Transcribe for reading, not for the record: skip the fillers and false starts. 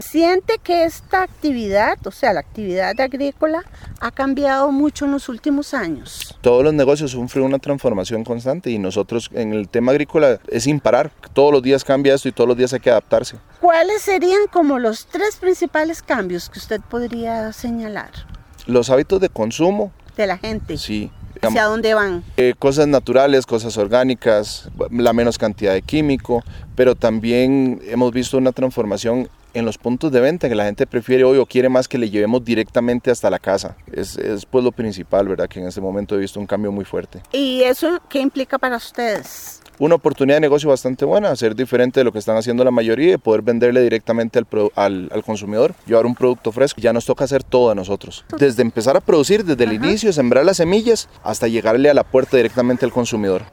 ¿Siente que esta actividad, o sea, la actividad agrícola, ha cambiado mucho en los últimos años? Todos los negocios sufren una transformación constante y nosotros en el tema agrícola es imparar. Todos los días cambia esto y todos los días hay que adaptarse. ¿Cuáles serían como los 3 principales cambios que usted podría señalar? Los hábitos de consumo. De la gente. Sí. ¿Hacia dónde van? Cosas naturales, cosas orgánicas, la menos cantidad de químico, pero también hemos visto una transformación en los puntos de venta, que la gente prefiere hoy o quiere más que le llevemos directamente hasta la casa. Es pues lo principal, ¿verdad? Que en este momento he visto un cambio muy fuerte. ¿Y eso qué implica para ustedes? Una oportunidad de negocio bastante buena, ser diferente de lo que están haciendo la mayoría y poder venderle directamente al consumidor, llevar un producto fresco. Ya nos toca hacer todo a nosotros. Desde empezar a producir, desde el inicio, sembrar las semillas, hasta llegarle a la puerta directamente al consumidor.